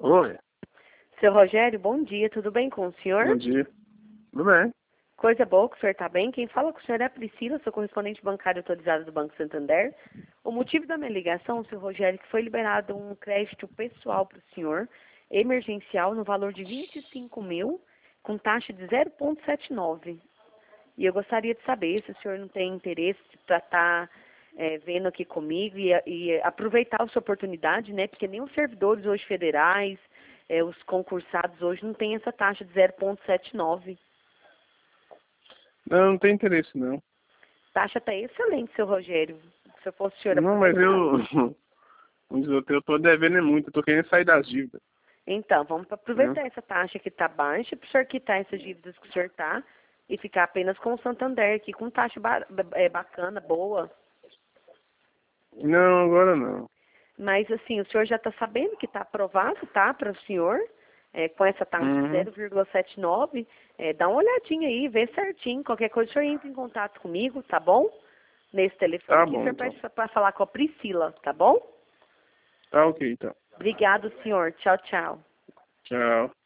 Oi, Seu Rogério, bom dia, tudo bem com o senhor? bom dia. Tudo bem? Coisa boa que o senhor está bem. Quem fala com o senhor é a Priscila, sou correspondente bancário autorizado do Banco Santander. O motivo da minha ligação, seu Rogério, é que foi liberado um crédito pessoal para o senhor, emergencial, no valor de 25 mil, com taxa de 0,79. E eu gostaria de saber se o senhor não tem interesse para estar vendo aqui comigo e aproveitar essa oportunidade, né? Porque nem os servidores hoje federais, os concursados hoje não têm essa taxa de 0,79. Não, não tem interesse, não. Taxa está excelente, seu Rogério. Se eu fosse o senhor Não, mas aproveitar. eu tô devendo muito, eu tô querendo sair das dívidas. Então, vamos Né? aproveitar essa taxa que está baixa para o senhor quitar essas dívidas que o senhor está e ficar apenas com o Santander aqui, com taxa bacana, boa. Não, agora não. Mas, assim, o senhor já está sabendo que está aprovado, tá, para o senhor, com essa taxa de Uhum. 0,79, dá uma olhadinha aí, vê certinho. Qualquer coisa, o senhor entra em contato comigo, tá bom? Nesse telefone Tá aqui, o bom, senhor então. pede para falar com a Priscila, tá bom? Tá ok, então. Obrigado, senhor. Tchau, tchau. Tchau.